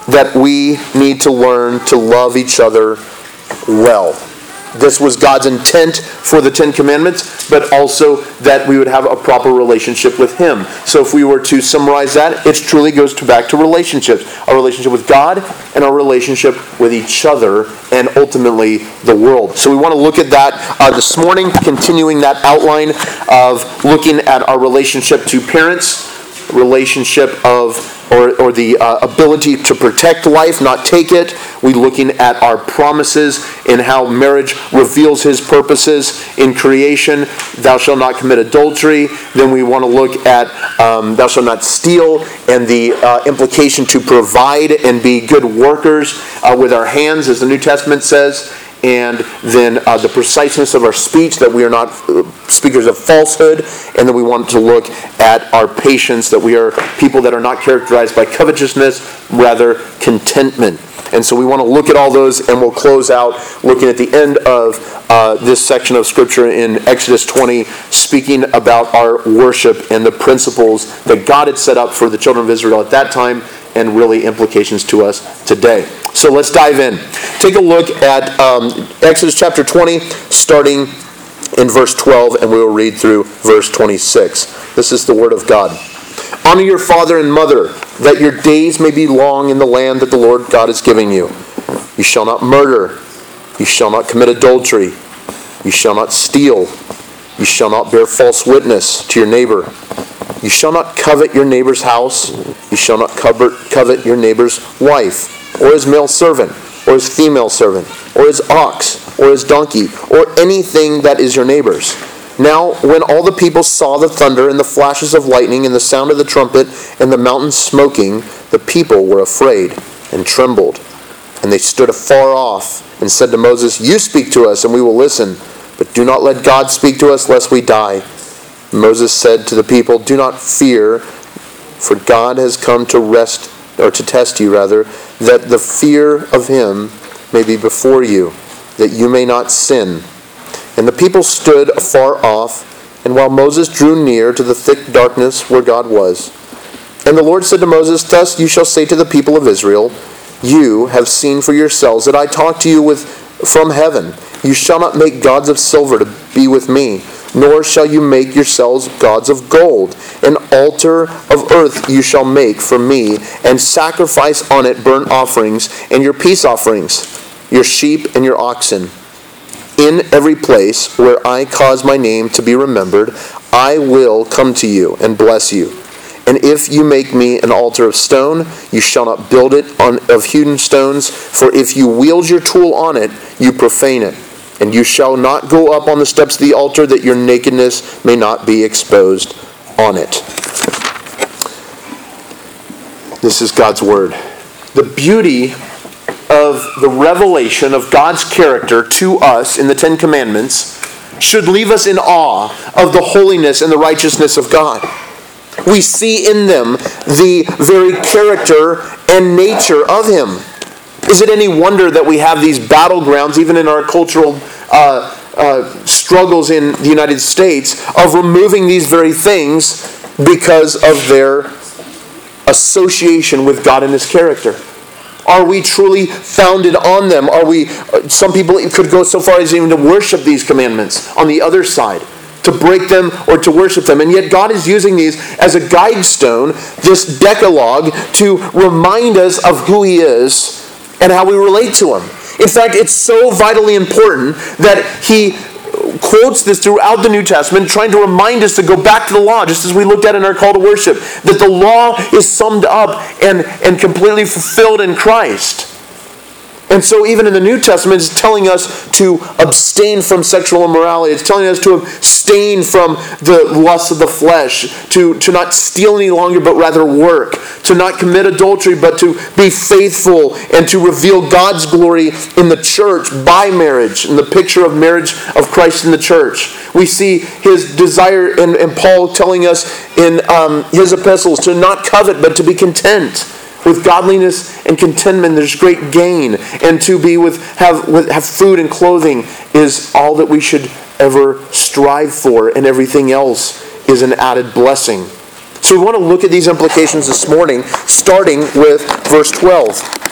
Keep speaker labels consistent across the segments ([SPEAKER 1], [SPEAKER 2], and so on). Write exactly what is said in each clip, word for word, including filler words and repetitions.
[SPEAKER 1] that we need to learn to love each other well. This was God's intent for the Ten Commandments, but also that we would have a proper relationship with Him. So if we were to summarize that, it truly goes to back to relationships. Our relationship with God and our relationship with each other and ultimately the world. So we want to look at that uh, this morning, continuing that outline of looking at our relationship to parents, relationship of or, or the uh, ability to protect life, not take it. We're looking at our promises and how marriage reveals His purposes in creation. Thou shalt not commit adultery. Then we want to look at um, thou shalt not steal and the uh, implication to provide and be good workers uh, with our hands, as the New Testament says. And then uh, the preciseness of our speech, that we are not speakers of falsehood, and then we want to look at our patience, that we are people that are not characterized by covetousness, rather contentment. And so we want to look at all those, and we'll close out looking at the end of uh, this section of Scripture in Exodus twenty, speaking about our worship and the principles that God had set up for the children of Israel at that time, and really implications to us today. So let's dive in. Take a look at um, Exodus chapter twenty, starting in verse twelve, and we will read through verse twenty-six. This is the word of God. Honor your father and mother, that your days may be long in the land that the Lord God is giving you. You shall not murder. You shall not commit adultery. You shall not steal. You shall not bear false witness to your neighbor. You shall not covet your neighbor's house. You shall not covet your neighbor's wife, or his male servant, or his female servant, or his ox, or his donkey, or anything that is your neighbor's. Now, when all the people saw the thunder and the flashes of lightning and the sound of the trumpet and the mountain smoking, the people were afraid and trembled. And they stood afar off and said to Moses, You speak to us, and we will listen, but do not let God speak to us, lest we die. Moses said to the people, Do not fear, for God has come to rest, or to test you rather, that the fear of Him may be before you, that you may not sin. And the people stood afar off, and while Moses drew near to the thick darkness where God was. And the Lord said to Moses, Thus you shall say to the people of Israel, You have seen for yourselves that I talk to you with from heaven. You shall not make gods of silver to be with me, nor shall you make yourselves gods of gold. An altar of earth you shall make for me, and sacrifice on it burnt offerings and your peace offerings, your sheep and your oxen. In every place where I cause my name to be remembered, I will come to you and bless you. And if you make me an altar of stone, you shall not build it on of hewn stones, for if you wield your tool on it, you profane it. And you shall not go up on the steps of the altar, that your nakedness may not be exposed on it. This is God's word. The beauty of the revelation of God's character to us in the Ten Commandments should leave us in awe of the holiness and the righteousness of God. We see in them the very character and nature of Him. Is it any wonder that we have these battlegrounds, even in our cultural uh, uh, struggles in the United States, of removing these very things because of their association with God and His character? Are we truly founded on them? Are we? Some people could go so far as even to worship these commandments on the other side, to break them or to worship them. And yet God is using these as a guide stone, this Decalogue, to remind us of who He is and how we relate to Him. In fact, it's so vitally important that He quotes this throughout the New Testament, trying to remind us to go back to the law, just as we looked at in our call to worship, that the law is summed up and, and completely fulfilled in Christ. And so even in the New Testament, it's telling us to abstain from sexual immorality. It's telling us to abstain from the lust of the flesh, to, to not steal any longer, but rather work, to not commit adultery, but to be faithful and to reveal God's glory in the church by marriage, in the picture of marriage of Christ in the church. We see His desire, and, and Paul telling us in um, his epistles, to not covet, but to be content. With godliness and contentment, there's great gain. And to be with have with have food and clothing is all that we should ever strive for, and everything else is an added blessing. So we want to look at these implications this morning, starting with verse twelve.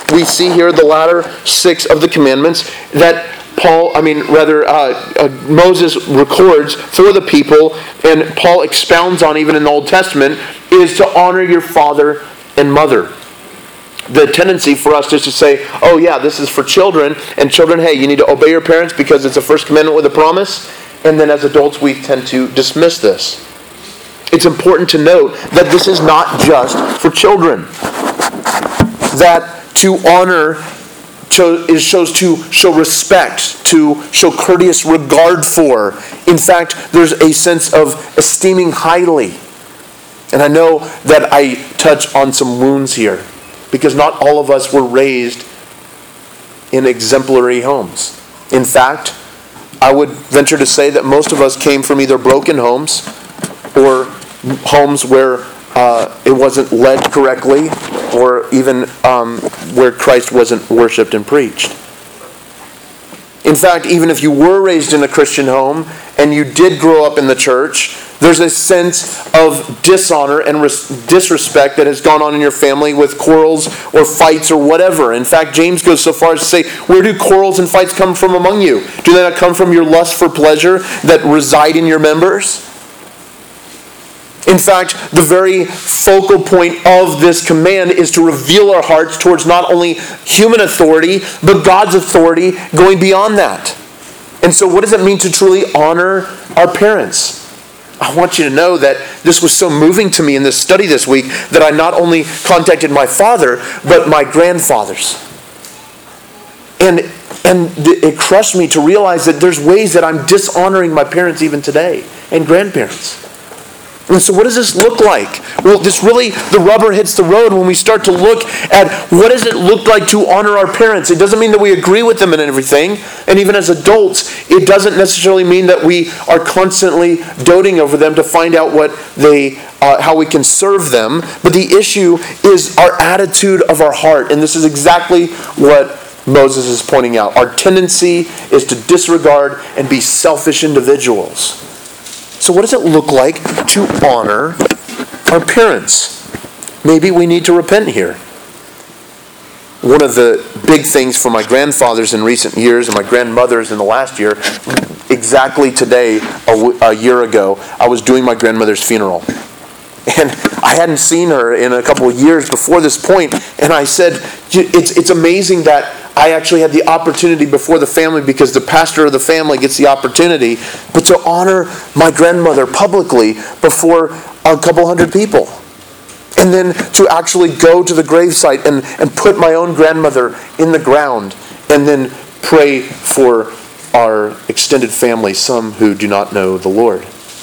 [SPEAKER 1] we see here the latter six of the commandments that Paul, I mean, rather, uh, uh, Moses records for the people, and Paul expounds on even in the Old Testament, is to honor your father and mother. The tendency for us is to say, oh yeah, this is for children, and children, hey, you need to obey your parents because it's a first commandment with a promise, and then as adults we tend to dismiss this. It's important to note that this is not just for children. That to honor is shows to show respect, to show courteous regard for. In fact, there's a sense of esteeming highly. And I know that I touch on some wounds here, because not all of us were raised in exemplary homes. In fact, I would venture to say that most of us came from either broken homes or homes where uh, it wasn't led correctly, or even um, where Christ wasn't worshipped and preached. In fact, even if you were raised in a Christian home and you did grow up in the church, there's a sense of dishonor and res- disrespect that has gone on in your family with quarrels or fights or whatever. In fact, James goes so far as to say, where do quarrels and fights come from among you? Do they not come from your lust for pleasure that reside in your members? In fact, the very focal point of this command is to reveal our hearts towards not only human authority, but God's authority going beyond that. And so what does it mean to truly honor our parents? I want you to know that this was so moving to me in this study this week that I not only contacted my father, but my grandfathers. And, and it crushed me to realize that there's ways that I'm dishonoring my parents even today, and grandparents. And so what does this look like? Well, this really, the rubber hits the road when we start to look at what does it look like to honor our parents. It doesn't mean that we agree with them in everything. And even as adults, it doesn't necessarily mean that we are constantly doting over them to find out what they, uh, how we can serve them. But the issue is our attitude of our heart. And this is exactly what Moses is pointing out. Our tendency is to disregard and be selfish individuals. So what does it look like to honor our parents? Maybe we need to repent here. One of the big things for my grandfathers in recent years and my grandmothers in the last year, exactly today, a, w- a year ago, I was doing my grandmother's funeral. And I hadn't seen her in a couple of years before this point. And I said, it's, it's amazing that I actually had the opportunity before the family, because the pastor of the family gets the opportunity, but to honor my grandmother publicly before a couple hundred people. And then to actually go to the gravesite and, and put my own grandmother in the ground and then pray for our extended family, some who do not know the Lord.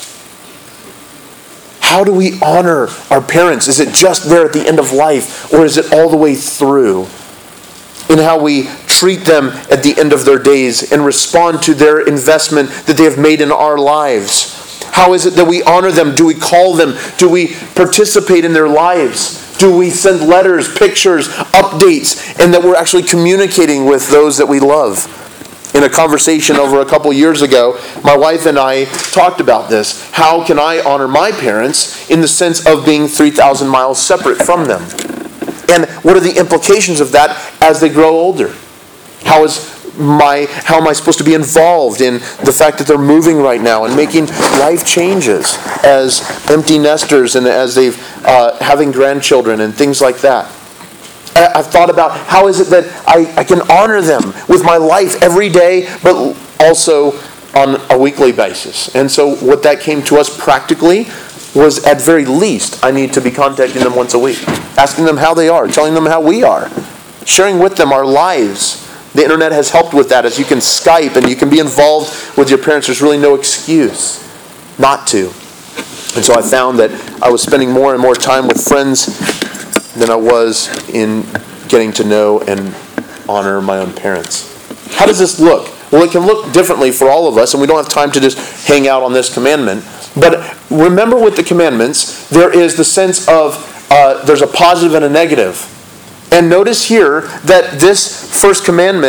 [SPEAKER 1] How do we honor our parents? Is it just there at the end of life, or is it all the way through? In how we treat them at the end of their days and respond to their investment that they have made in our lives. How is it that we honor them? Do we call them? Do we participate in their lives? Do we send letters, pictures, updates, and that we're actually communicating with those that we love? In a conversation over a couple years ago, my wife and I talked about this. How can I honor my parents in the sense of being three thousand miles separate from them? And what are the implications of that as they grow older? How is my how am I supposed to be involved in the fact that they're moving right now and making life changes as empty nesters and as they've uh, having grandchildren and things like that? I, I've thought about how is it that I, I can honor them with my life every day, but also on a weekly basis. And so what that came to us practically was, at very least, I need to be contacting them once a week, asking them how they are, telling them how we are, sharing with them our lives. The internet has helped with that, as you can Skype and you can be involved with your parents. There's really no excuse not to. And so I found that I was spending more and more time with friends than I was in getting to know and honor my own parents. How does this look? Well, it can look differently for all of us, and we don't have time to just hang out on this commandment. But remember, with the commandments, there is the sense of uh, there's a positive and a negative. And notice here that this first commandment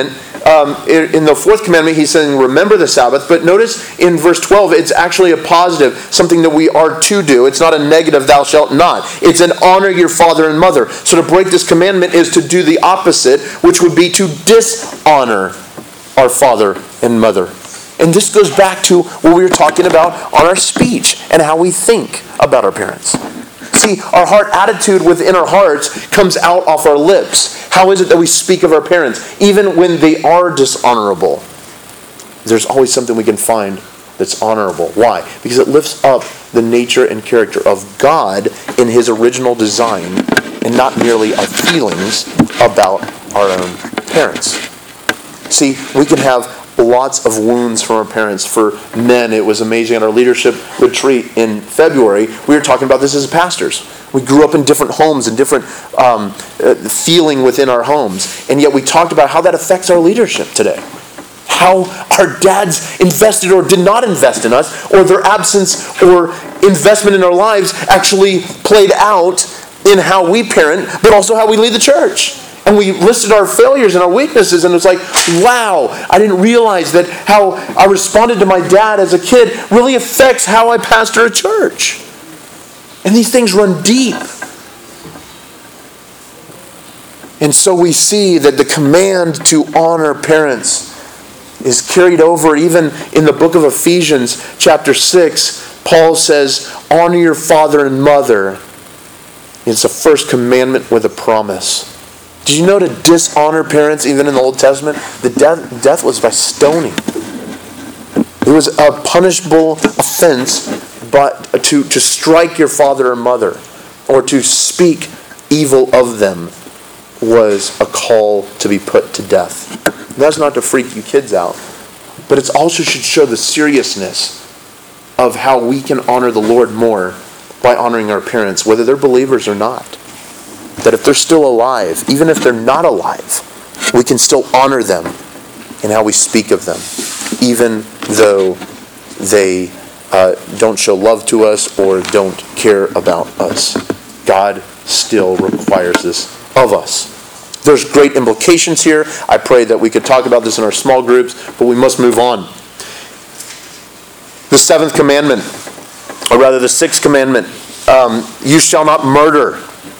[SPEAKER 1] um, in, in the fourth commandment, he's saying, remember the Sabbath. But notice in verse twelve, it's actually a positive, something that we are to do. It's not a negative, thou shalt not. It's an honor your father and mother. So to break this commandment is to do the opposite, which would be to dishonor our father and mother. And this goes back to what we were talking about on our speech and how we think about our parents. See, our heart attitude within our hearts comes out off our lips. How is it that we speak of our parents? Even when they are dishonorable, there's always something we can find that's honorable. Why? Because it lifts up the nature and character of God in His original design and not merely our feelings about our own parents. See, we can have lots of wounds from our parents. For men, it was amazing at our leadership retreat in February. We were talking about this as pastors. We grew up in different homes and different um, uh, feeling within our homes. And yet we talked about how that affects our leadership today. How our dads invested or did not invest in us, or their absence or investment in our lives actually played out in how we parent, but also how we lead the church. And we listed our failures and our weaknesses, and it was like, wow, I didn't realize that how I responded to my dad as a kid really affects how I pastor a church. And these things run deep. And so we see that the command to honor parents is carried over even in the book of Ephesians chapter six. Paul says, honor your father and mother. It's a first commandment with a promise. Did you know to dishonor parents even in the Old Testament? The death, death was by stoning. It was a punishable offense, but to, to strike your father or mother or to speak evil of them was a call to be put to death. And that's not to freak you kids out, but it also should show the seriousness of how we can honor the Lord more by honoring our parents, whether they're believers or not. That if they're still alive, even if they're not alive, we can still honor them in how we speak of them, even though they uh, don't show love to us or don't care about us. God still requires this of us. There's great implications here. I pray that we could talk about this in our small groups, but we must move on. The seventh commandment, or rather the sixth commandment, um, you shall not murder.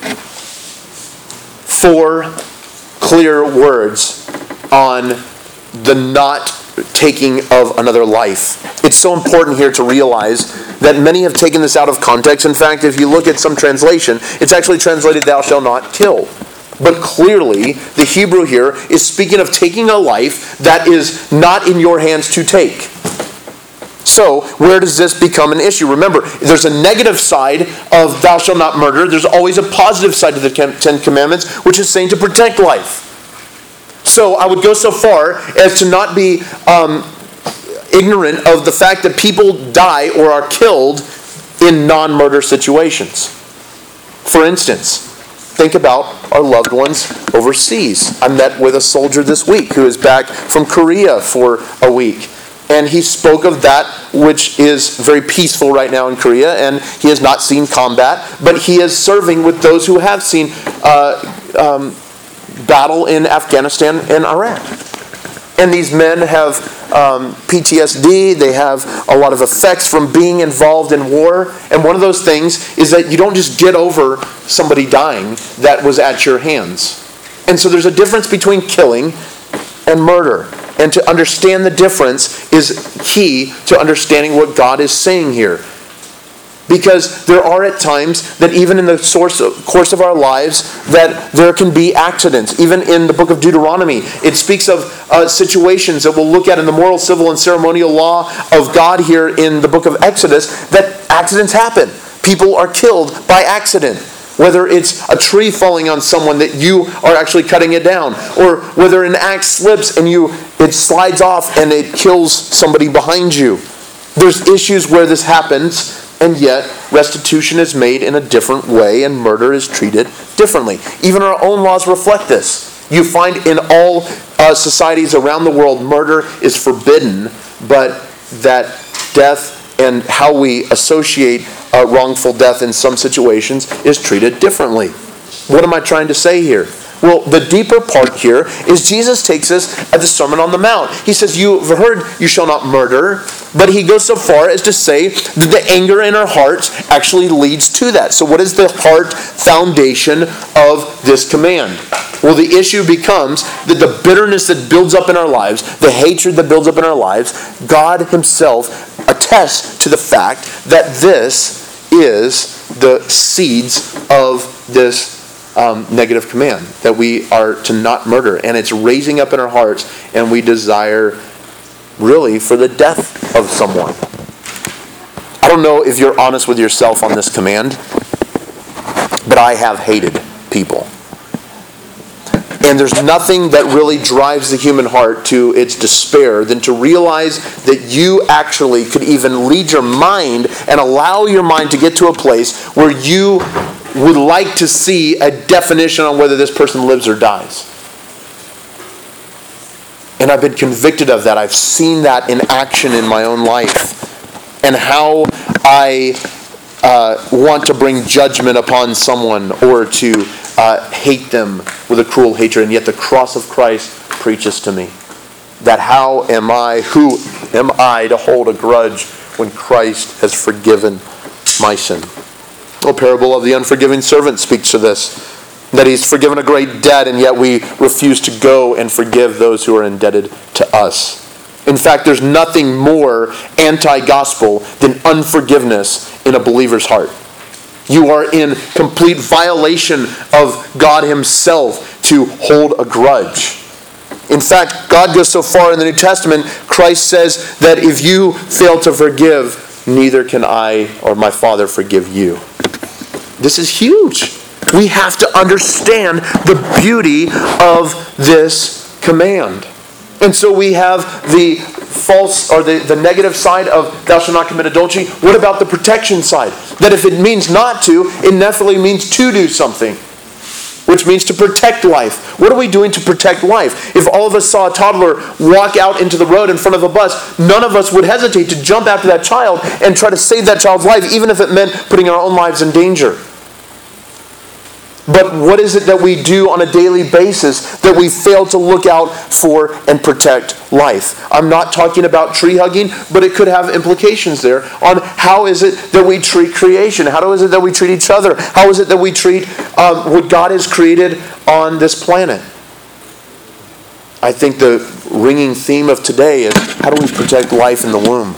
[SPEAKER 1] Four clear words on the not taking of another life. It's so important here to realize that many have taken this out of context. In fact, if you look at some translation, it's actually translated, thou shalt not kill. But clearly, the Hebrew here is speaking of taking a life that is not in your hands to take. So, where does this become an issue? Remember, there's a negative side of thou shalt not murder. There's always a positive side to the Ten Commandments, which is saying to protect life. So, I would go so far as to not be um, ignorant of the fact that people die or are killed in non-murder situations. For instance, think about our loved ones overseas. I met with a soldier this week who is back from Korea for a week. And he spoke of that which is very peaceful right now in Korea, and he has not seen combat, but he is serving with those who have seen uh, um, battle in Afghanistan and Iraq. And these men have um, P T S D, they have a lot of effects from being involved in war, and one of those things is that you don't just get over somebody dying that was at your hands. And so there's a difference between killing and murder. And to understand the difference is key to understanding what God is saying here. Because there are at times that even in the source of, course of our lives that there can be accidents. Even in the book of Deuteronomy, it speaks of uh, situations that we'll look at in the moral, civil, and ceremonial law of God here in the book of Exodus, that accidents happen. People are killed by accident. Whether it's a tree falling on someone that you are actually cutting it down, or whether an axe slips and you it slides off and it kills somebody behind you. There's issues where this happens, and yet restitution is made in a different way and murder is treated differently. Even our own laws reflect this. You find in all uh, societies around the world, murder is forbidden, but that death and how we associate uh, wrongful death in some situations is treated differently. What am I trying to say here? Well, the deeper part here is Jesus takes us at the Sermon on the Mount. He says, you've heard you shall not murder, but he goes so far as to say that the anger in our hearts actually leads to that. So what is the heart foundation of this command? Well, the issue becomes that the bitterness that builds up in our lives, the hatred that builds up in our lives, God himself attests to the fact that this is the seeds of this Um, negative command, that we are to not murder, and it's raising up in our hearts, and we desire really for the death of someone. I don't know if you're honest with yourself on this command, but I have hated people. And there's nothing that really drives the human heart to its despair than to realize that you actually could even lead your mind and allow your mind to get to a place where you would like to see a definition on whether this person lives or dies. And I've been convicted of that. I've seen that in action in my own life. And how I uh, want to bring judgment upon someone or to uh, hate them with a cruel hatred. And yet the cross of Christ preaches to me that how am I, who am I to hold a grudge when Christ has forgiven my sin? The parable of the unforgiving servant speaks to this, that he's forgiven a great debt, and yet we refuse to go and forgive those who are indebted to us. In fact, there's nothing more anti-gospel than unforgiveness in a believer's heart. You are in complete violation of God himself to hold a grudge. In fact, God goes so far in the New Testament, Christ says that if you fail to forgive, neither can I or my Father forgive you. This is huge. We have to understand the beauty of this command. And so we have the false or the, the negative side of thou shalt not commit adultery. What about the protection side? That if it means not to, it necessarily means to do something, which means to protect life. What are we doing to protect life? If all of us saw a toddler walk out into the road in front of a bus, none of us would hesitate to jump after that child and try to save that child's life, even if it meant putting our own lives in danger. But what is it that we do on a daily basis that we fail to look out for and protect life? I'm not talking about tree hugging, but it could have implications there on how is it that we treat creation? How is it that we treat each other? How is it that we treat um, what God has created on this planet? I think the ringing theme of today is how do we protect life in the womb?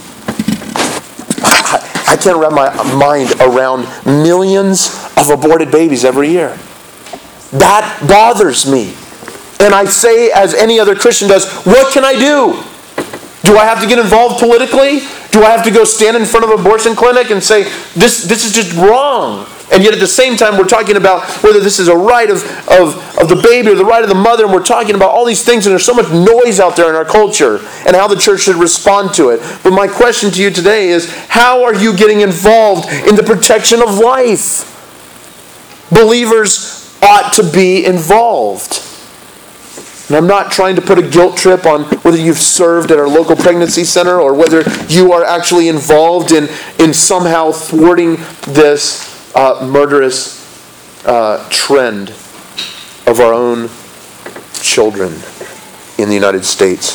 [SPEAKER 1] I can't wrap my mind around millions of aborted babies every year. That bothers me. And I say, as any other Christian does, what can I do? Do I have to get involved politically? Do I have to go stand in front of an abortion clinic and say, this, this is just wrong? And yet at the same time, we're talking about whether this is a right of, of, of the baby or the right of the mother, and we're talking about all these things, and there's so much noise out there in our culture, and how the church should respond to it. But my question to you today is, how are you getting involved in the protection of life? Believers ought to be involved. And I'm not trying to put a guilt trip on whether you've served at our local pregnancy center or whether you are actually involved in, in somehow thwarting this Uh, murderous uh, trend of our own children in the United States.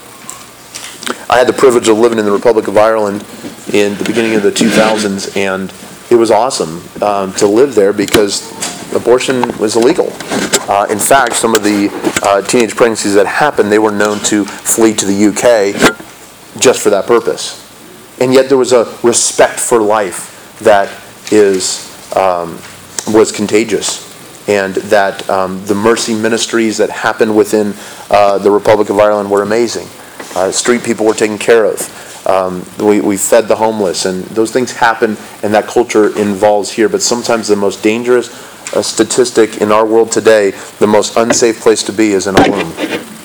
[SPEAKER 1] I had the privilege of living in the Republic of Ireland in the beginning of the two thousands, and it was awesome um, to live there because abortion was illegal. Uh, in fact, some of the uh, teenage pregnancies that happened, they were known to flee to the U K just for that purpose. And yet there was a respect for life that is um, was contagious, and that um, the mercy ministries that happened within uh, the Republic of Ireland were amazing. Uh, street people were taken care of. Um, we, we fed the homeless, and those things happen, and that culture involves here. But sometimes the most dangerous uh, statistic in our world today, the most unsafe place to be is in a womb.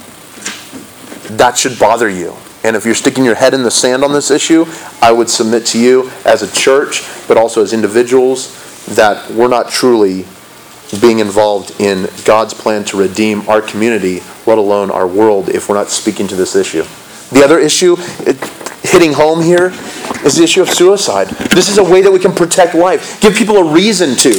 [SPEAKER 1] That should bother you. And if you're sticking your head in the sand on this issue, I would submit to you as a church, but also as individuals, that we're not truly being involved in God's plan to redeem our community, let alone our world, if we're not speaking to this issue. The other issue it, hitting home here is the issue of suicide. This is a way that we can protect life. Give people a reason to.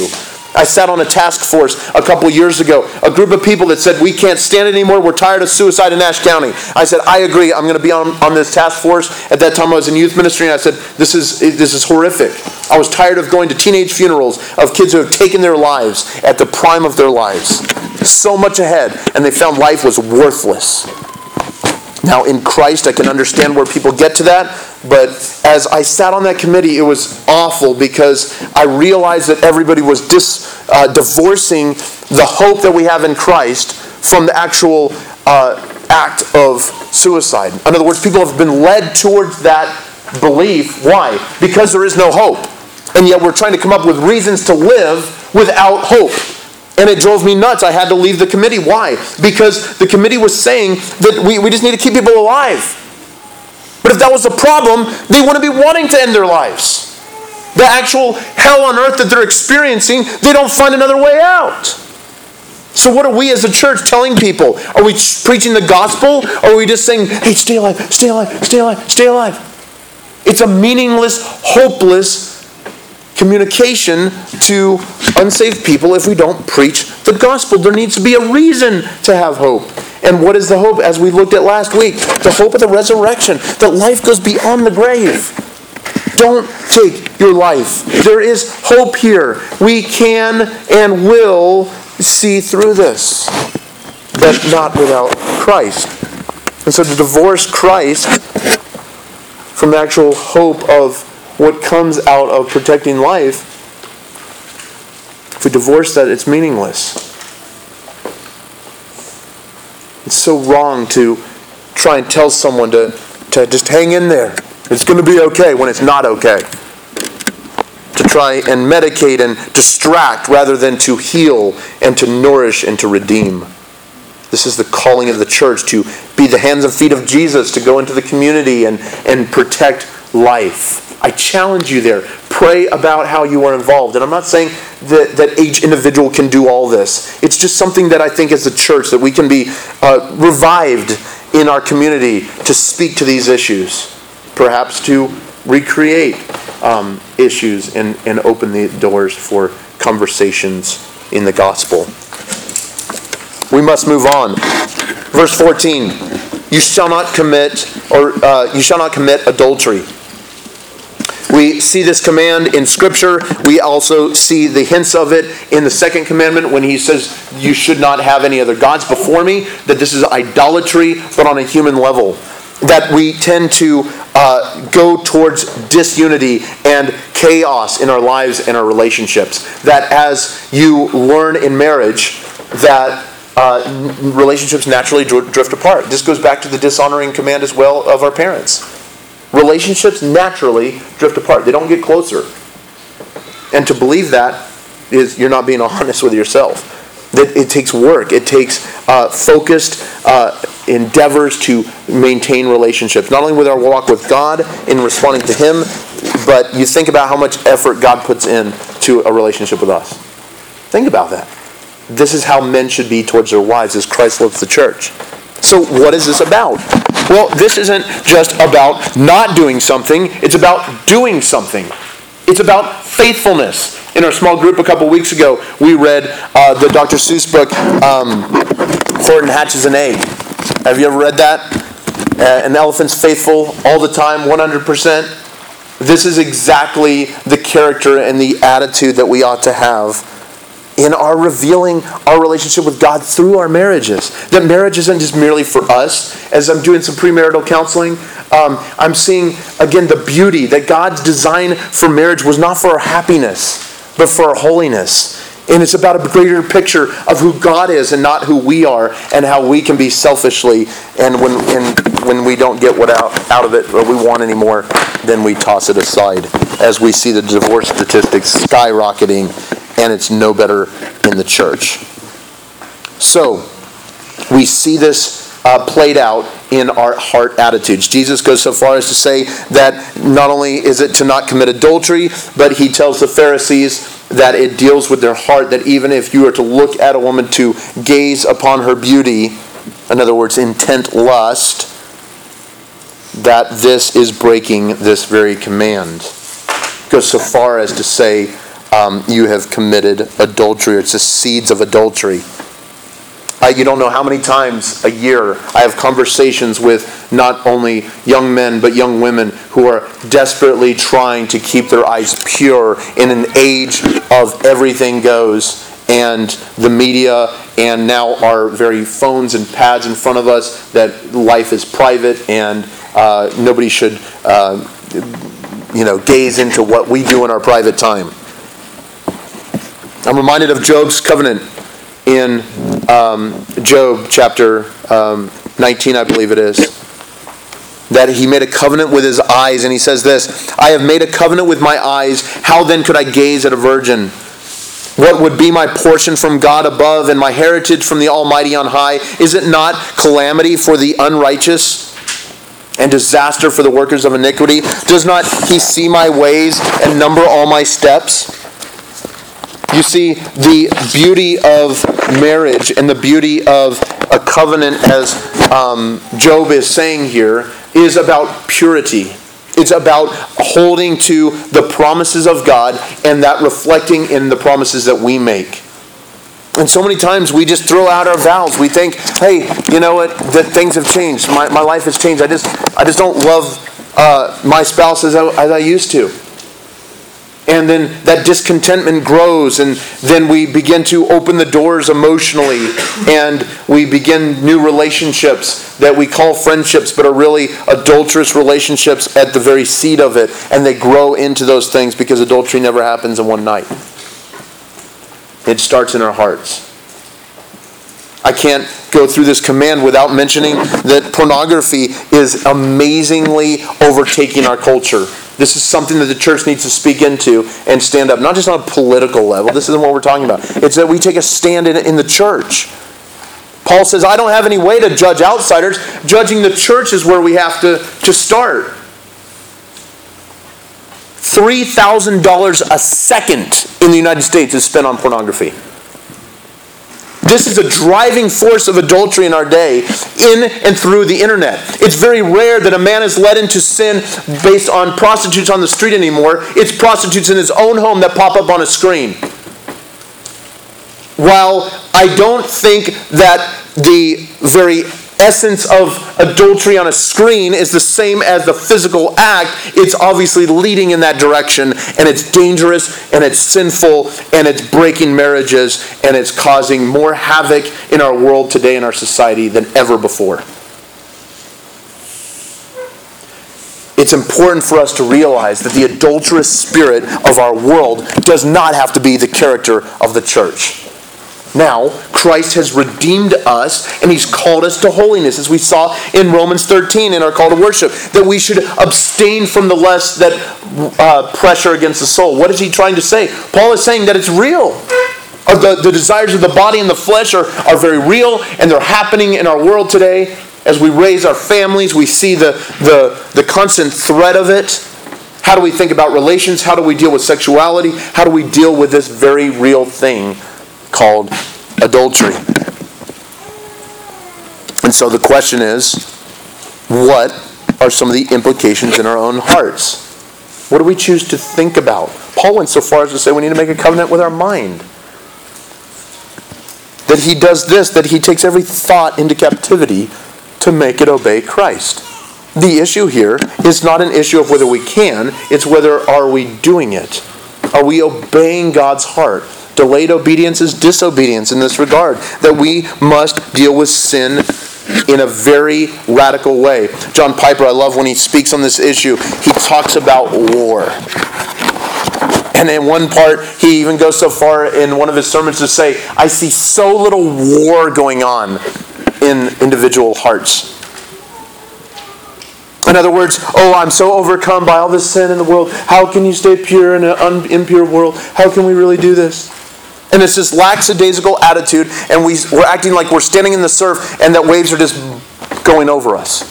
[SPEAKER 1] I sat on a task force a couple years ago, a group of people that said, we can't stand it anymore, we're tired of suicide in Nash County. I said, I agree, I'm going to be on, on this task force. At that time I was in youth ministry, and I said, this is this is horrific. I was tired of going to teenage funerals of kids who have taken their lives at the prime of their lives. So much ahead, and they found life was worthless. Now, in Christ, I can understand where people get to that, but as I sat on that committee, it was awful because I realized that everybody was dis, uh, divorcing the hope that we have in Christ from the actual uh, act of suicide. In other words, people have been led towards that belief. Why? Because there is no hope. And yet we're trying to come up with reasons to live without hope. And it drove me nuts. I had to leave the committee. Why? Because the committee was saying that we, we just need to keep people alive. But if that was the problem, they wouldn't be wanting to end their lives. The actual hell on earth that they're experiencing, they don't find another way out. So what are we as a church telling people? Are we preaching the gospel? Or are we just saying, hey, stay alive, stay alive, stay alive, stay alive? It's a meaningless, hopeless communication to unsaved people if we don't preach the gospel. There needs to be a reason to have hope. And what is the hope? As we looked at last week, the hope of the resurrection, that life goes beyond the grave. Don't take your life. There is hope here. We can and will see through this, but not without Christ. And so to divorce Christ from the actual hope of what comes out of protecting life, if we divorce that, it's meaningless. It's so wrong to try and tell someone to, to just hang in there. It's going to be okay when it's not okay. To try and medicate and distract rather than to heal and to nourish and to redeem. This is the calling of the church, to be the hands and feet of Jesus, to go into the community and, and protect life. I challenge you there. Pray about how you are involved. And I'm not saying that, that each individual can do all this. It's just something that I think as a church that we can be uh, revived in our community to speak to these issues. Perhaps to recreate um, issues and, and open the doors for conversations in the gospel. We must move on. Verse fourteen. You shall not commit, or uh, you shall not commit adultery. We see this command in Scripture. We also see the hints of it in the second commandment when he says, you should not have any other gods before me, that this is idolatry, but on a human level. That we tend to uh, go towards disunity and chaos in our lives and our relationships. That as you learn in marriage, that uh, relationships naturally drift apart. This goes back to the dishonoring command as well of our parents. Relationships naturally drift apart. They don't get closer. And to believe that is you're not being honest with yourself. That it takes work. It takes uh, focused uh, endeavors to maintain relationships. Not only with our walk with God in responding to Him, but you think about how much effort God puts in to a relationship with us. Think about that. This is how men should be towards their wives as Christ loves the church. So what is this about? Well, this isn't just about not doing something. It's about doing something. It's about faithfulness. In our small group a couple weeks ago, we read uh, the Doctor Seuss book, um, Thornton Hatches an Egg. Have you ever read that? Uh, an elephant's faithful all the time, one hundred percent. This is exactly the character and the attitude that we ought to have in our revealing our relationship with God through our marriages. That marriage isn't just merely for us. As I'm doing some premarital counseling, um, I'm seeing, again, the beauty that God's design for marriage was not for our happiness, but for our holiness. And it's about a greater picture of who God is and not who we are, and how we can be selfishly, and when and when we don't get what out, out of it, or we want anymore, then we toss it aside. As we see the divorce statistics skyrocketing, and it's no better in the church. So, we see this uh, played out in our heart attitudes. Jesus goes so far as to say that not only is it to not commit adultery, but he tells the Pharisees that it deals with their heart, that even if you are to look at a woman to gaze upon her beauty, in other words, intent lust, that this is breaking this very command. Goes so far as to say um, you have committed adultery. It's the seeds of adultery. Uh, you don't know how many times a year I have conversations with not only young men but young women who are desperately trying to keep their eyes pure in an age of everything goes, and the media and now our very phones and pads in front of us that life is private and uh, nobody should uh, you know, gaze into what we do in our private time. I'm reminded of Job's covenant in um, Job chapter um, nineteen, I believe it is, that he made a covenant with his eyes, and he says this, I have made a covenant with my eyes, how then could I gaze at a virgin? What would be my portion from God above and my heritage from the Almighty on high? Is it not calamity for the unrighteous and disaster for the workers of iniquity? Does not he see my ways and number all my steps? You see, the beauty of marriage and the beauty of a covenant, as um, Job is saying here, is about purity. It's about holding to the promises of God and that reflecting in the promises that we make. And so many times we just throw out our vows. We think, hey, you know what, that things have changed. My, my life has changed. I just I just don't love uh, my spouse as I, as I used to. And then that discontentment grows, and then we begin to open the doors emotionally, and we begin new relationships that we call friendships but are really adulterous relationships at the very seed of it, and they grow into those things because adultery never happens in one night. It starts in our hearts. I can't go through this command without mentioning that pornography is amazingly overtaking our culture. This is something that the church needs to speak into and stand up, not just on a political level. This isn't what we're talking about. It's that we take a stand in, in the church. Paul says, I don't have any way to judge outsiders. Judging the church is where we have to, to start. three thousand dollars a second in the United States is spent on pornography. This is a driving force of adultery in our day, in and through the internet. It's very rare that a man is led into sin based on prostitutes on the street anymore. It's prostitutes in his own home that pop up on a screen. While I don't think that the very essence of adultery on a screen is the same as the physical act, it's obviously leading in that direction, and it's dangerous, and it's sinful, and it's breaking marriages, and it's causing more havoc in our world today, in our society, than ever before. It's important for us to realize that the adulterous spirit of our world does not have to be the character of the church. Now, Christ has redeemed us, and He's called us to holiness, as we saw in Romans thirteen in our call to worship, that we should abstain from the lusts that uh, pressure against the soul. What is he trying to say? Paul is saying that it's real. The, the desires of the body and the flesh are, are very real, and they're happening in our world today. As we raise our families, we see the, the, the constant threat of it. How do we think about relations? How do we deal with sexuality? How do we deal with this very real thing called adultery? And so the question is, what are some of the implications in our own hearts? What do we choose to think about? Paul went so far as to say we need to make a covenant with our mind. That he does this, that he takes every thought into captivity to make it obey Christ. The issue here is not an issue of whether we can, it's whether are we doing it. Are we obeying God's heart? Delayed obedience is disobedience in this regard, that we must deal with sin in a very radical way. John Piper, I love when he speaks on this issue, he talks about war. And in one part, he even goes so far in one of his sermons to say, I see so little war going on in individual hearts. In other words, oh, I'm so overcome by all this sin in the world. How can you stay pure in an un- impure world? How can we really do this? And it's this lackadaisical attitude, and we, we're acting like we're standing in the surf and that waves are just going over us.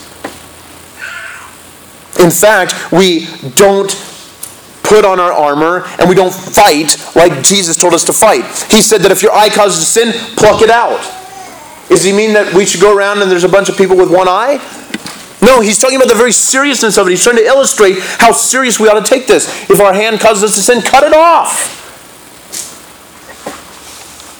[SPEAKER 1] In fact, we don't put on our armor and we don't fight like Jesus told us to fight. He said that if your eye causes sin, pluck it out. Does he mean that we should go around and there's a bunch of people with one eye? No, he's talking about the very seriousness of it. He's trying to illustrate how serious we ought to take this. If our hand causes us to sin, cut it off.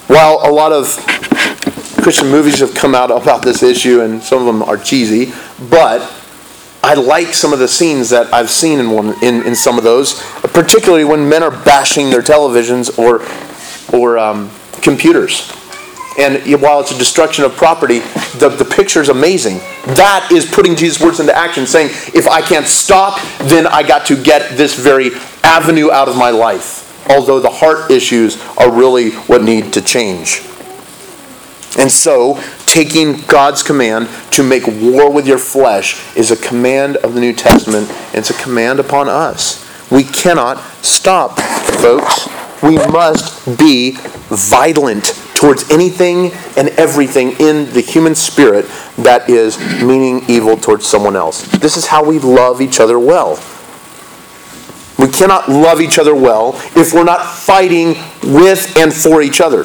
[SPEAKER 1] while a lot of Christian movies have come out about this issue, and some of them are cheesy, but I like some of the scenes that I've seen in one in, in some of those, particularly when men are bashing their televisions or or um, computers. And while it's a destruction of property, the, the picture is amazing. That is putting Jesus' words into action, saying, if I can't stop, then I got to get this very avenue out of my life. Although the heart issues are really what need to change. And so, taking God's command to make war with your flesh is a command of the New Testament, and it's a command upon us. We cannot stop, folks. We must be violent towards anything and everything in the human spirit that is meaning evil towards someone else. This is how we love each other well. We cannot love each other well if we're not fighting with and for each other.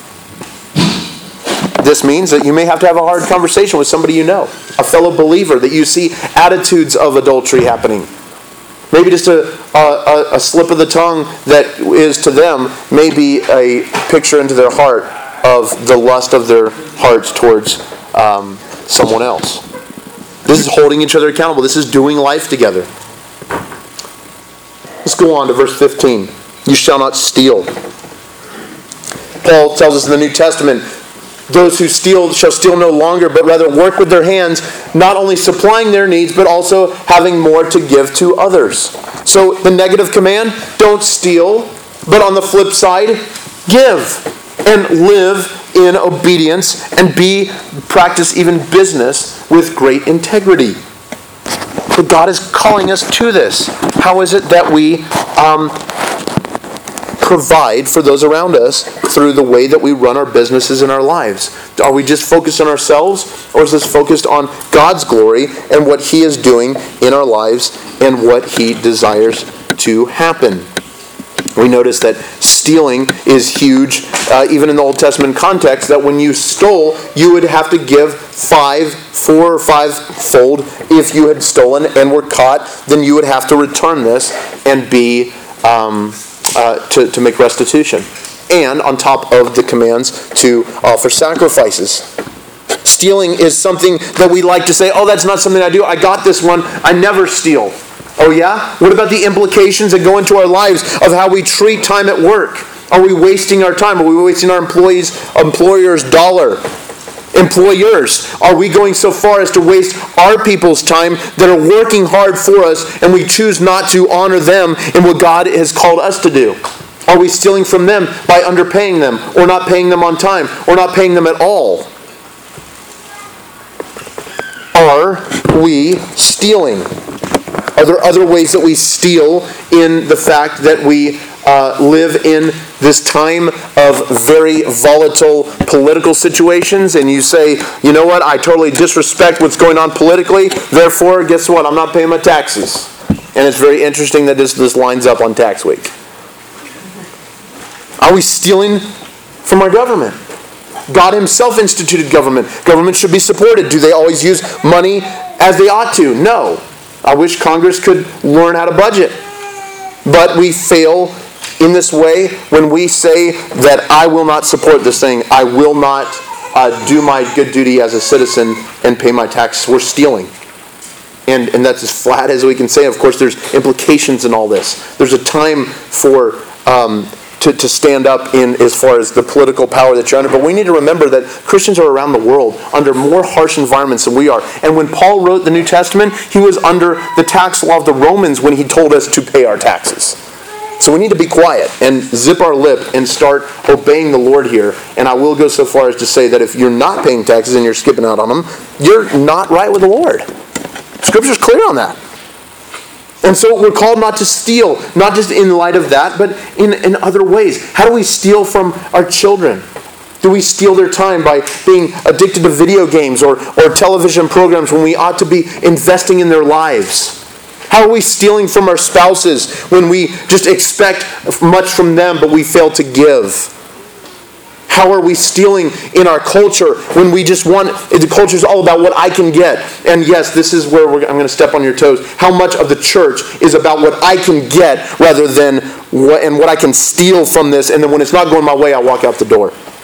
[SPEAKER 1] This means that you may have to have a hard conversation with somebody you know, a fellow believer, that you see attitudes of adultery happening. Maybe just a, a, a slip of the tongue that is to them may be a picture into their heart of the lust of their hearts towards um, someone else. This is holding each other accountable. This is doing life together. Let's go on to verse fifteen. You shall not steal. Paul tells us in the New Testament, those who steal shall steal no longer, but rather work with their hands, not only supplying their needs, but also having more to give to others. So the negative command, don't steal, but on the flip side, give and live in obedience and be practice even business with great integrity. But God is calling us to this. How is it that we um, provide for those around us through the way that we run our businesses and our lives? Are we just focused on ourselves, or is this focused on God's glory and what He is doing in our lives and what He desires to happen? We notice that stealing is huge, uh, even in the Old Testament context, that when you stole, you would have to give five, four or five-fold. If you had stolen and were caught, then you would have to return this and be um, uh, to, to make restitution. And on top of the commands to offer sacrifices. Stealing is something that we like to say, oh, that's not something I do. I got this one. I never steal. Oh yeah? What about the implications that go into our lives of how we treat time at work? Are we wasting our time? Are we wasting our employees, employer's dollar? Employers, are we going so far as to waste our people's time that are working hard for us, and we choose not to honor them in what God has called us to do? Are we stealing from them by underpaying them, or not paying them on time, or not paying them at all? Are we stealing? Are there other ways that we steal in the fact that we uh, live in this time of very volatile political situations, and you say, you know what, I totally disrespect what's going on politically, therefore, guess what, I'm not paying my taxes. And it's very interesting that this, this lines up on tax week. Are we stealing from our government? God Himself instituted government. Government should be supported. Do they always use money as they ought to? No. I wish Congress could learn how to budget. But we fail in this way when we say that I will not support this thing. I will not uh, do my good duty as a citizen and pay my taxes. We're stealing. And, and that's as flat as we can say. Of course, there's implications in all this. There's a time for... Um, To, to stand up in as far as the political power that you're under. But we need to remember that Christians are around the world under more harsh environments than we are. And when Paul wrote the New Testament, he was under the tax law of the Romans when he told us to pay our taxes. So we need to be quiet and zip our lip and start obeying the Lord here. And I will go so far as to say that if you're not paying taxes and you're skipping out on them, you're not right with the Lord. Scripture's clear on that. And so we're called not to steal, not just in light of that, but in, in other ways. How do we steal from our children? Do we steal their time by being addicted to video games or, or television programs when we ought to be investing in their lives? How are we stealing from our spouses when we just expect much from them but we fail to give? How are we stealing in our culture when we just want, the culture is all about what I can get. And yes, this is where we're, I'm going to step on your toes. How much of the church is about what I can get rather than what, and what I can steal from this, and then when it's not going my way, I'll walk out the door.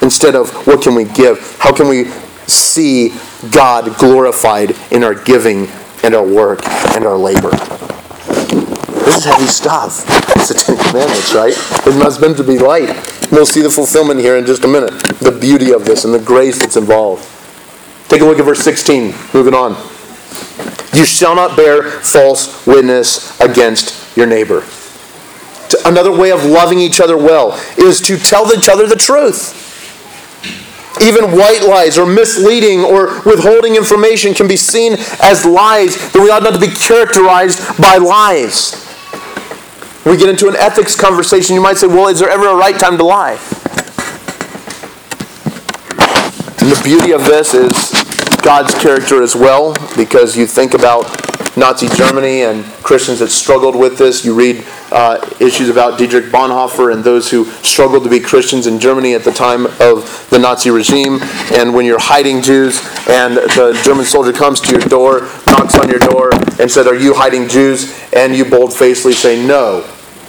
[SPEAKER 1] instead of what can we give? How can we see God glorified in our giving and our work and our labor? This is heavy stuff. It's the Ten Commandments, right? It's not meant to be light. We'll see the fulfillment here in just a minute. The beauty of this and the grace that's involved. Take a look at verse sixteen. Moving on. You shall not bear false witness against your neighbor. Another way of loving each other well is to tell each other the truth. Even white lies or misleading or withholding information can be seen as lies that we ought not to be characterized by lies. We get into an ethics conversation, you might say, well, is there ever a right time to lie? And the beauty of this is God's character as well, because you think about Nazi Germany and Christians that struggled with this. You read uh, issues about Dietrich Bonhoeffer and those who struggled to be Christians in Germany at the time of the Nazi regime. And when you're hiding Jews and the German soldier comes to your door, knocks on your door and said, are you hiding Jews? And you bold-facedly say, no.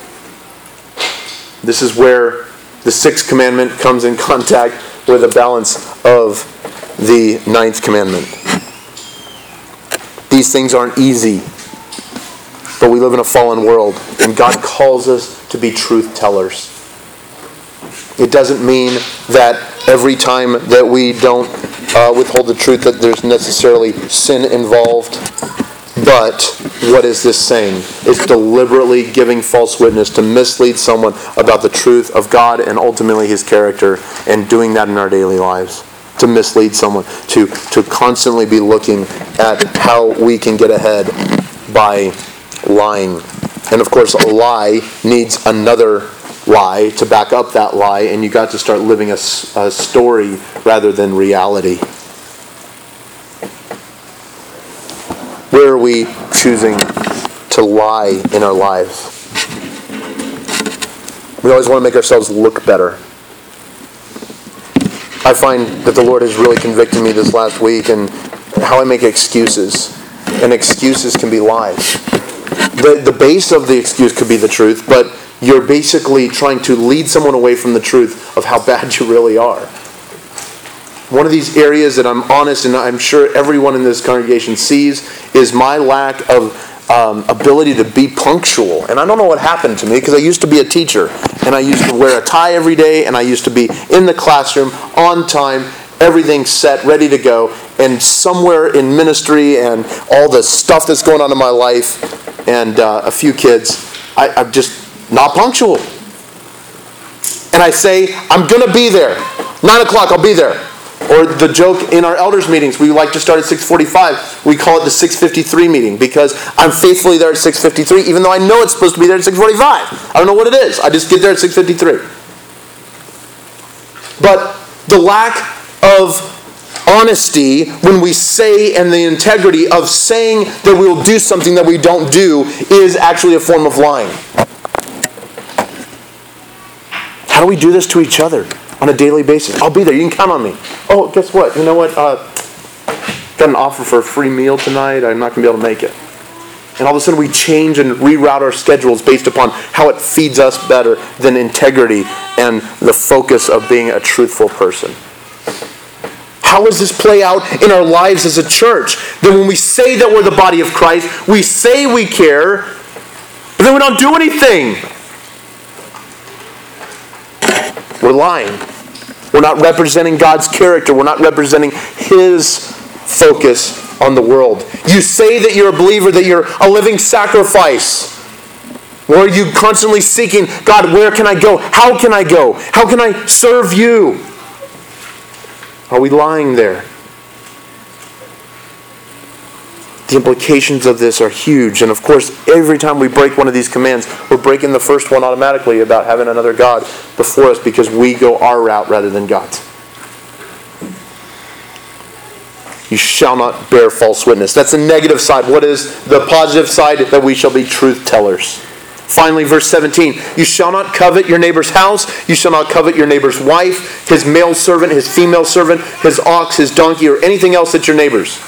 [SPEAKER 1] This is where the sixth commandment comes in contact with the balance of the ninth commandment. These things aren't easy, but we live in a fallen world, and God calls us to be truth tellers. It doesn't mean that every time that we don't uh, withhold the truth that there's necessarily sin involved. But what is this saying? It's deliberately giving false witness to mislead someone about the truth of God and ultimately His character, and doing that in our daily lives. To mislead someone, to, to constantly be looking at how we can get ahead by lying. And of course, a lie needs another lie to back up that lie, and you got to start living a, a story rather than reality. Where are we choosing to lie in our lives? We always want to make ourselves look better. I find that the Lord has really convicted me this last week in how I make excuses. And excuses can be lies. The, the base of the excuse could be the truth, but you're basically trying to lead someone away from the truth of how bad you really are. One of these areas that I'm honest, and I'm sure everyone in this congregation sees, is my lack of um, ability to be punctual. And I don't know what happened to me, because I used to be a teacher, and I used to wear a tie every day, and I used to be in the classroom on time, everything set, ready to go. And somewhere in ministry and all the stuff that's going on in my life, and uh, a few kids, I, I'm just not punctual. And I say, I'm going to be there. Nine o'clock, I'll be there. Or the joke in our elders meetings, we like to start at six forty-five. We call it the six fifty-three meeting, because I'm faithfully there at six fifty-three, even though I know it's supposed to be there at six forty-five. I don't know what it is. I just get there at six fifty-three. But the lack of honesty when we say, and the integrity of saying that we will do something that we don't do, is actually a form of lying. How do we do this to each other on a daily basis? I'll be there. You can count on me. Oh, guess what? You know what? Uh, got an offer for a free meal tonight. I'm not going to be able to make it. And all of a sudden we change and reroute our schedules based upon how it feeds us better than integrity and the focus of being a truthful person. How does this play out in our lives as a church? That when we say that we're the body of Christ, we say we care, but then we don't do anything. We're lying. We're not representing God's character. We're not representing His focus on the world. You say that you're a believer, that you're a living sacrifice. Or are you constantly seeking, God, where can I go? How can I go? How can I serve you? Are we lying there? The implications of this are huge. And of course, every time we break one of these commands, we're breaking the first one automatically about having another God before us, because we go our route rather than God's. You shall not bear false witness. That's the negative side. What is the positive side? That we shall be truth tellers. Finally, verse seventeen. You shall not covet your neighbor's house. You shall not covet your neighbor's wife, his male servant, his female servant, his ox, his donkey, or anything else that's your neighbor's.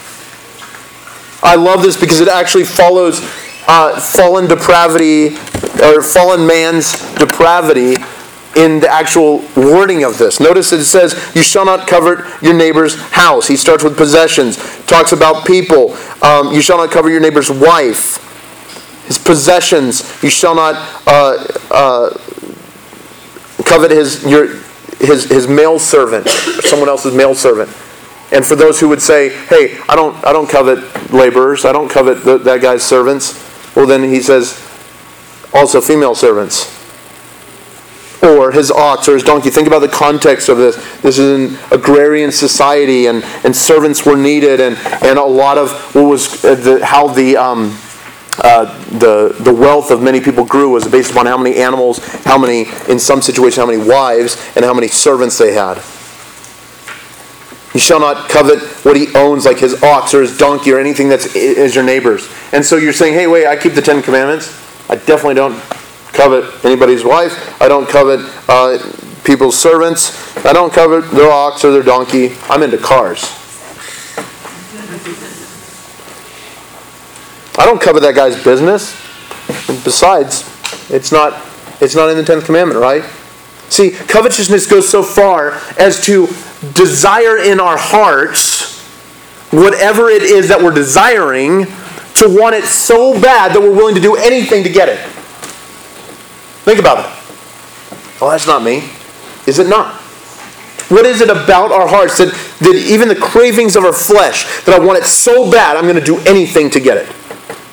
[SPEAKER 1] I love this because it actually follows uh, fallen depravity, or fallen man's depravity, in the actual wording of this. Notice that it says, you shall not covet your neighbor's house. He starts with possessions, talks about people. Um, you shall not covet your neighbor's wife, his possessions. You shall not uh, uh, covet his your his his male servant, or someone else's male servant. And for those who would say, hey, I don't I don't covet laborers, I don't covet the, that guy's servants. Well, then he says, also female servants. Or his ox or his donkey. Think about the context of this. This is an agrarian society, and, and servants were needed, and, and a lot of what was uh, the, how the um, uh, the the wealth of many people grew was based upon how many animals, how many in some situations how many wives, and how many servants they had. You shall not covet what he owns, like his ox or his donkey or anything that's is your neighbor's. And so you're saying, hey, wait, I keep the Ten Commandments. I definitely don't covet anybody's wife. I don't covet uh, people's servants. I don't covet their ox or their donkey. I'm into cars. I don't covet that guy's business. And besides, it's not it's not in the Tenth Commandment, right? See, covetousness goes so far as to desire in our hearts whatever it is that we're desiring, to want it so bad that we're willing to do anything to get it. Think about it. Oh, that's not me. Is it not? What is it about our hearts that, that even the cravings of our flesh, that I want it so bad, I'm going to do anything to get it?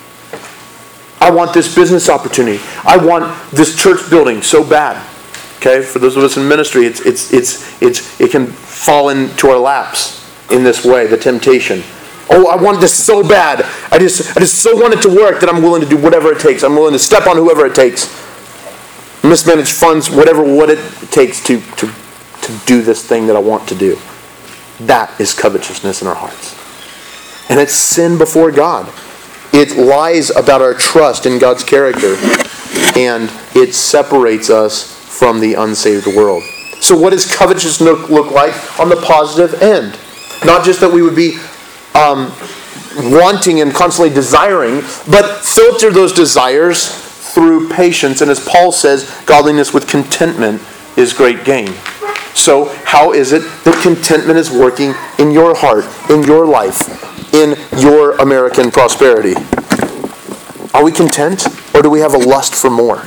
[SPEAKER 1] I want this business opportunity. I want this church building so bad. Okay, for those of us in ministry, it's it's it's it's it can fall into our laps in this way, the temptation. Oh, I want this so bad. I just I just so want it to work that I'm willing to do whatever it takes. I'm willing to step on whoever it takes. Mismanage funds, whatever what it takes to, to, to do this thing that I want to do. That is covetousness in our hearts. And it's sin before God. It lies about our trust in God's character. And it separates us from the unsaved world. So what does covetousness look like on the positive end? Not just that we would be um, wanting and constantly desiring, but filter those desires through patience. And as Paul says, godliness with contentment is great gain. So how is it that contentment is working in your heart, in your life, in your American prosperity? Are we content, or do we have a lust for more?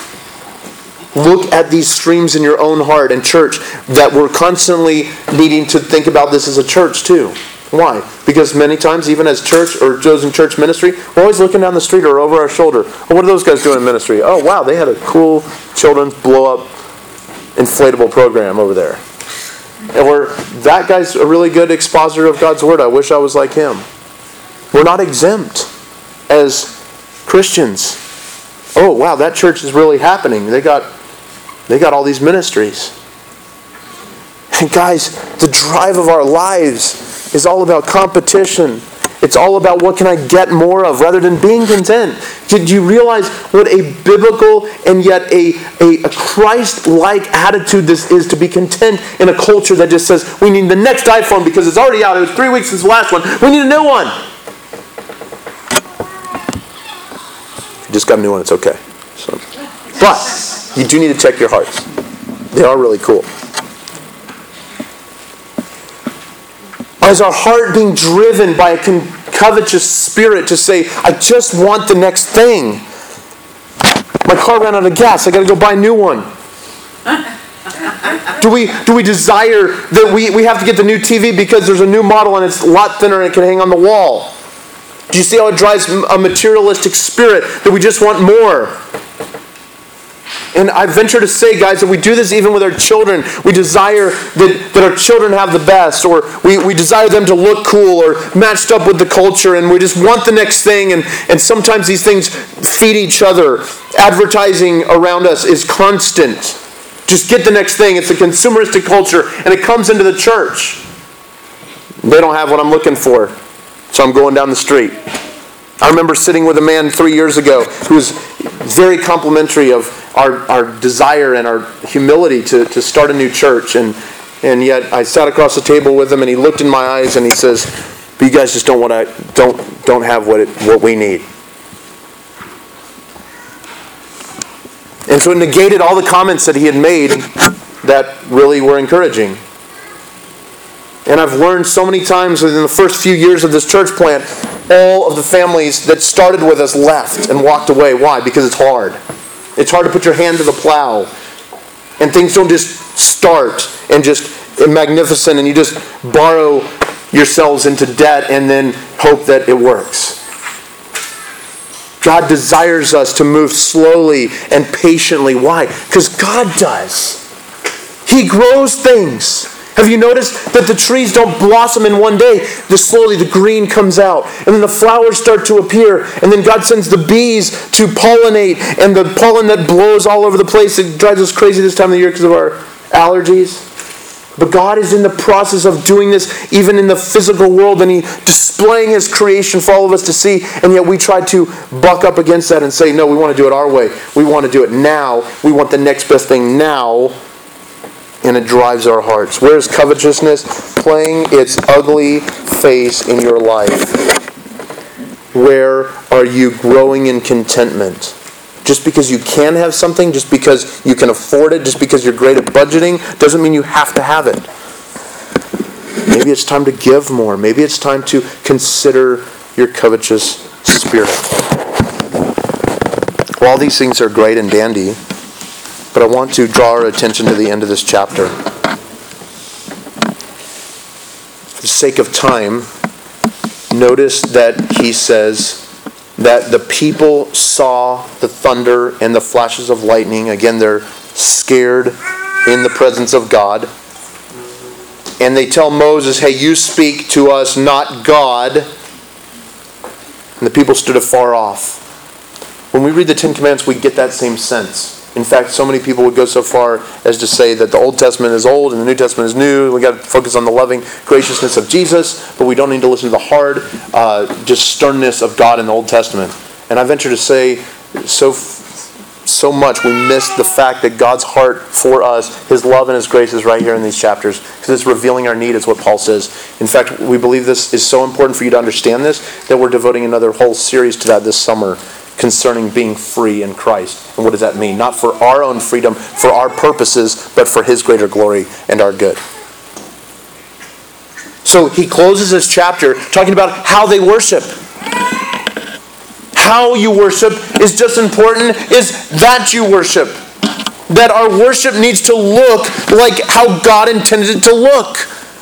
[SPEAKER 1] Look at these streams in your own heart and church that we're constantly needing to think about this as a church too. Why? Because many times, even as church or those in church ministry, we're always looking down the street or over our shoulder. Oh, what are those guys doing in ministry? Oh, wow, they had a cool children's blow-up inflatable program over there. Or that guy's a really good expositor of God's Word. I wish I was like him. We're not exempt as Christians. Oh, wow, that church is really happening. They got, they got all these ministries. And guys, the drive of our lives is all about competition. It's all about what can I get more of rather than being content. Did you realize what a biblical and yet a, a, a Christ-like attitude this is, to be content in a culture that just says, we need the next iPhone because it's already out. It was three weeks since the last one. We need a new one. You just got a new one. It's okay. So, but you do need to check your hearts. They are really cool. Is our heart being driven by a covetous spirit to say, I just want the next thing? My car ran out of gas. I got to go buy a new one. Do we do we desire that we, we have to get the new T V because there's a new model and it's a lot thinner and it can hang on the wall? Do you see how it drives a materialistic spirit that we just want more? And I venture to say, guys, that we do this even with our children. We desire that, that our children have the best, or we, we desire them to look cool or matched up with the culture, and we just want the next thing. And, and sometimes these things feed each other. Advertising around us is constant. Just get the next thing. It's a consumeristic culture, and it comes into the church. They don't have what I'm looking for, so I'm going down the street. I remember sitting with a man three years ago who was very complimentary of our, our desire and our humility to, to start a new church. And, and yet I sat across the table with him and he looked in my eyes and he says, but you guys just don't want to, don't, don't have what it, what we need. And so it negated all the comments that he had made. And that really were encouraging. And I've learned so many times within the first few years of this church plant, all of the families that started with us left and walked away. Why? Because it's hard. It's hard to put your hand to the plow. And things don't just start and just magnificent and you just borrow yourselves into debt and then hope that it works. God desires us to move slowly and patiently. Why? Because God does. He grows things. Have you noticed that the trees don't blossom in one day? The slowly the green comes out, and then the flowers start to appear, and then God sends the bees to pollinate, and the pollen that blows all over the place. It drives us crazy this time of the year because of our allergies. But God is in the process of doing this even in the physical world, and He displaying His creation for all of us to see, and yet we try to buck up against that and say, no, we want to do it our way. We want to do it now. We want the next best thing now. And it drives our hearts. Where is covetousness playing its ugly face in your life? Where are you growing in contentment? Just because you can have something, just because you can afford it, just because you're great at budgeting, doesn't mean you have to have it. Maybe it's time to give more. Maybe it's time to consider your covetous spirit. Well, all these things are great and dandy. But I want to draw our attention to the end of this chapter. For the sake of time, notice that he says that the people saw the thunder and the flashes of lightning. Again, they're scared in the presence of God. And they tell Moses, hey, you speak to us, not God. And the people stood afar off. When we read the Ten Commandments, we get that same sense. In fact, so many people would go so far as to say that the Old Testament is old and the New Testament is new. We've got to focus on the loving graciousness of Jesus, but we don't need to listen to the hard, uh, just sternness of God in the Old Testament. And I venture to say, so so much we miss the fact that God's heart for us, His love and His grace is right here in these chapters, because it's revealing our need, is what Paul says. In fact, we believe this is so important for you to understand this, that we're devoting another whole series to that this summer, concerning being free in Christ. And what does that mean? Not for our own freedom, for our purposes, but for His greater glory and our good. So he closes this chapter talking about how they worship. How you worship is just important, is that you worship. That our worship needs to look like how God intended it to look.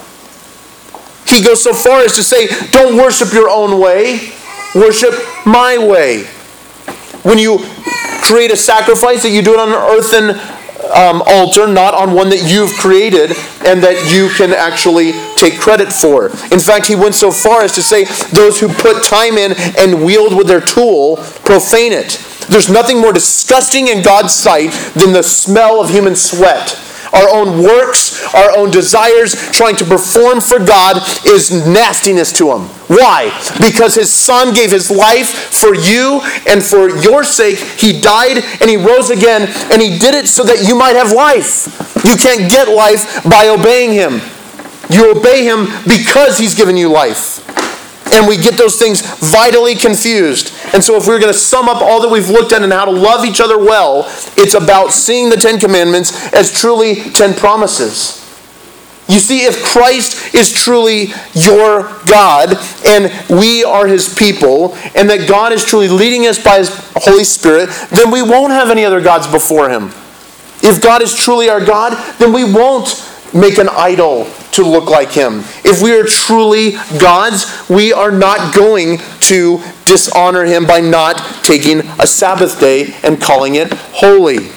[SPEAKER 1] He goes so far as to say, don't worship your own way, worship my way. When you create a sacrifice, that you do it on an earthen um, altar, not on one that you've created and that you can actually take credit for. In fact, he went so far as to say, those who put time in and wield with their tool profane it. There's nothing more disgusting in God's sight than the smell of human sweat. Our own works, our own desires, trying to perform for God is nastiness to Him. Why? Because His Son gave His life for you and for your sake. He died and He rose again, and He did it so that you might have life. You can't get life by obeying Him. You obey Him because He's given you life. And we get those things vitally confused. And so if we're going to sum up all that we've looked at and how to love each other well, it's about seeing the Ten Commandments as truly ten promises. You see, if Christ is truly your God, and we are His people, and that God is truly leading us by His Holy Spirit, then we won't have any other gods before Him. If God is truly our God, then we won't make an idol to look like Him. If we are truly God's, we are not going to dishonor Him by not taking a Sabbath day and calling it holy.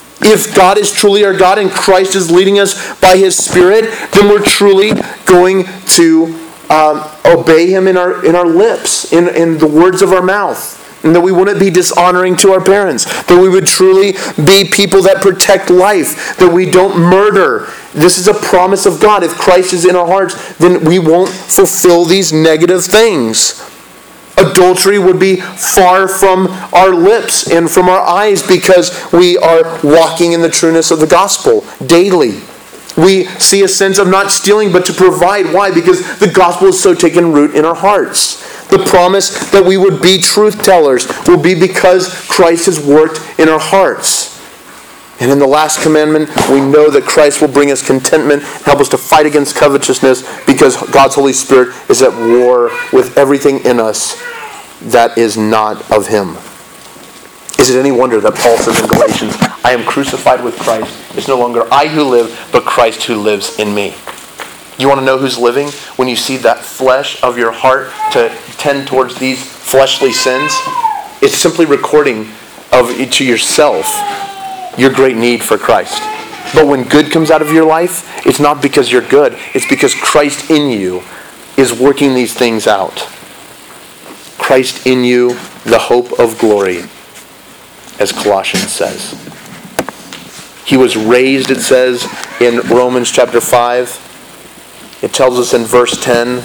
[SPEAKER 1] If God is truly our God and Christ is leading us by His Spirit, then we're truly going to um, obey Him in our in our lips, in, in the words of our mouth. And that we wouldn't be dishonoring to our parents. That we would truly be people that protect life. That we don't murder. This is a promise of God. If Christ is in our hearts, then we won't fulfill these negative things. Adultery would be far from our lips and from our eyes because we are walking in the trueness of the gospel daily. We see a sense of not stealing but to provide. Why? Because the gospel is so taken root in our hearts. The promise that we would be truth tellers will be because Christ has worked in our hearts. And in the last commandment, we know that Christ will bring us contentment, help us to fight against covetousness, because God's Holy Spirit is at war with everything in us that is not of him. Is it any wonder that Paul says in Galatians, I am crucified with Christ. It's no longer I who live, but Christ who lives in me. You want to know who's living? When you see that flesh of your heart to tend towards these fleshly sins, it's simply recording of to yourself your great need for Christ. But when good comes out of your life, it's not because you're good. It's because Christ in you is working these things out. Christ in you, the hope of glory, as Colossians says. He was raised, it says in Romans chapter five. It tells us in verse ten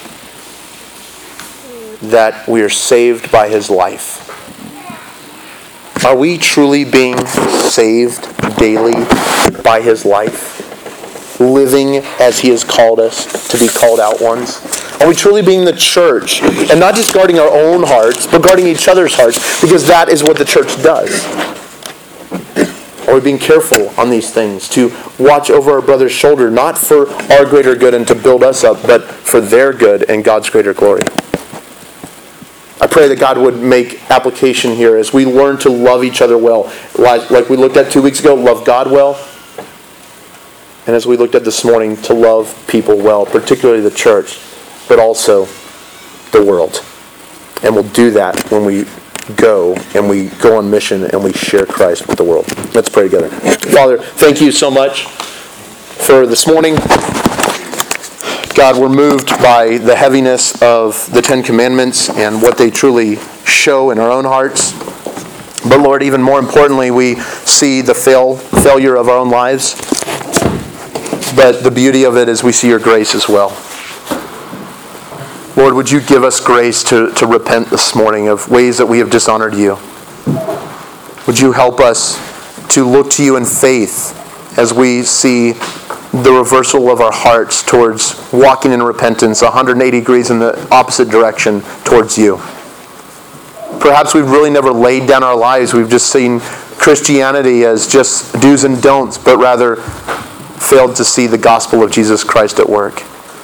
[SPEAKER 1] that we are saved by his life. Are we truly being saved daily by his life? Living as he has called us to be called out ones? Are we truly being the church? And not just guarding our own hearts, but guarding each other's hearts, because that is what the church does. Are we being careful on these things to watch over our brother's shoulder, not for our greater good and to build us up, but for their good and God's greater glory? I pray that God would make application here as we learn to love each other well. Like, like we looked at two weeks ago, love God well. And as we looked at this morning, to love people well, particularly the church, but also the world. And we'll do that when we go and we go on mission and we share Christ with the world. Let's pray together. Father, thank you so much for this morning. God, we're moved by the heaviness of the Ten Commandments and what they truly show in our own hearts. But Lord, even more importantly, we see the fail, failure of our own lives. But the beauty of it is we see your grace as well. Lord, would you give us grace to, to repent this morning of ways that we have dishonored you? Would you help us to look to you in faith as we see the reversal of our hearts towards walking in repentance one hundred eighty degrees in the opposite direction towards you? Perhaps we've really never laid down our lives. We've just seen Christianity as just do's and don'ts, but rather failed to see the gospel of Jesus Christ at work.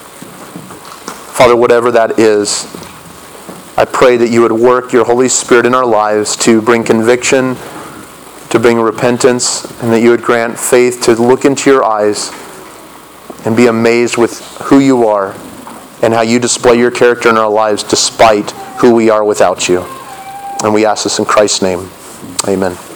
[SPEAKER 1] Father, whatever that is, I pray that you would work your Holy Spirit in our lives to bring conviction, to bring repentance, and that you would grant faith to look into your eyes and be amazed with who you are and how you display your character in our lives despite who we are without you. And we ask this in Christ's name. Amen.